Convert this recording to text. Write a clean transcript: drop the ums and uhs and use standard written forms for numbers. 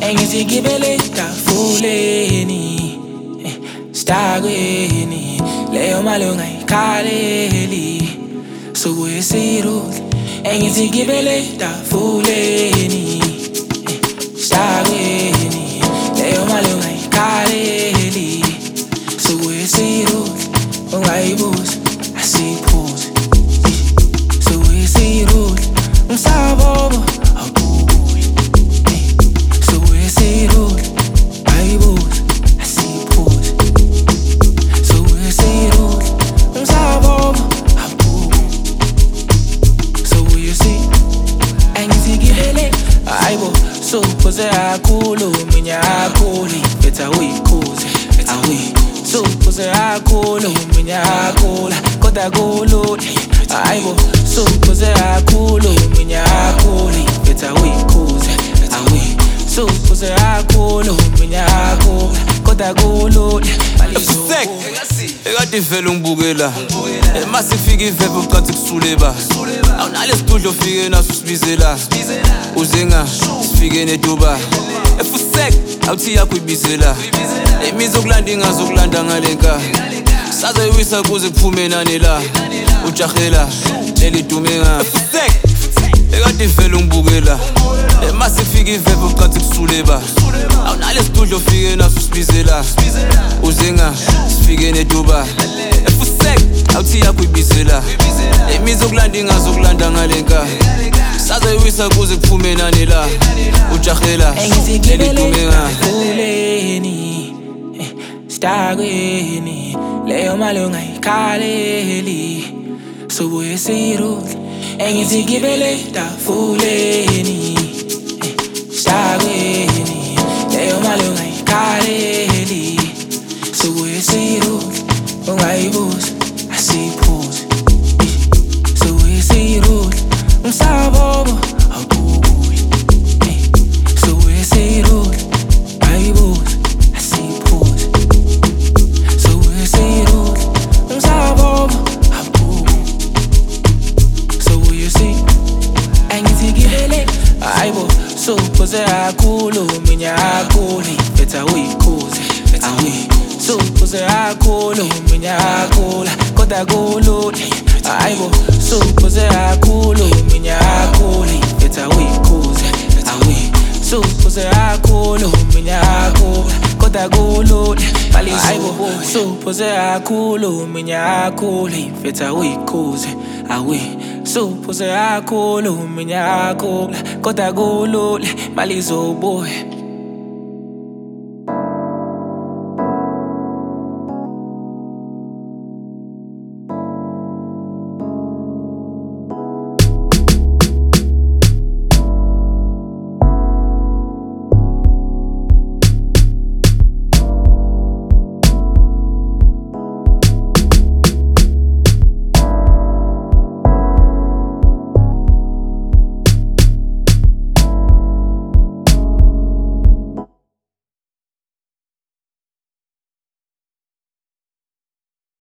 engizigibele tafuleni stagweni leyo mali ungayikhaleli subuye sirudle engizigibele tafuleni stagweni leyo mali ungayikhaleli subuye sirudle ungayibuza asiphuze subuye sirudle umsabobo awubuye subuye sirudle ayibuza asiphuze subuye sirudle umsabobo awubuye subuye si engizigibele ayibo suphuze akhuluma nyakhuli betha uyikhuze awi suphuze akhuluma nyakhula kodwa kulula ayibo suphuze akhuluma nyakhuli betha uyikhuze awi suphuze akhuluma nyakhula kodwa kulula ekade vele ngibukela emasifika iveve uqathi kusuleba awunalesidudlo ufike naso sibizela uzenga sifike neduba efusek awuthi yakho ibizela imizi okulanda ingazokulanda ngalenka sazoyiwisa kuze kuphume nani la ujahela lelidumenga efusek ekade vele ngibukela emasifika iveve uqathi kusuleba awunalesidudlo ufike naso sibizela uzenga sifike neduba efusek awuthi yakho ibizela imizi okulanda ingazokulanda ngalenka sazoyiwisa kuze kuphume nani la ujahela lelidumenga stagweni leyo mali ungayikhaleli subuye sirudle engizigibele tafuleni stagweni leyo mali ungayikhaleli subuye sirudle ungayibuza asiphuze subuye sirudle umsabobo awubuye subuye sirudle ayibuza asiphuze subuye sirudle umsabobo awubuye subuye si engizigibele ayibo suphuze akhuluma nyakhuli betha uyikhuze awi suphuze akhuluma nyakhula kodwa kulula ayibo suphuze akhuluma nyakhuli betha uyikhuze awi suphuze akhuluma nyakhula kodwa kulula ayibo suphuze akhuluma nyakhuli betha uyikhuze awi suphuze akhuluma nyakhula kodwa kulula mali zobuye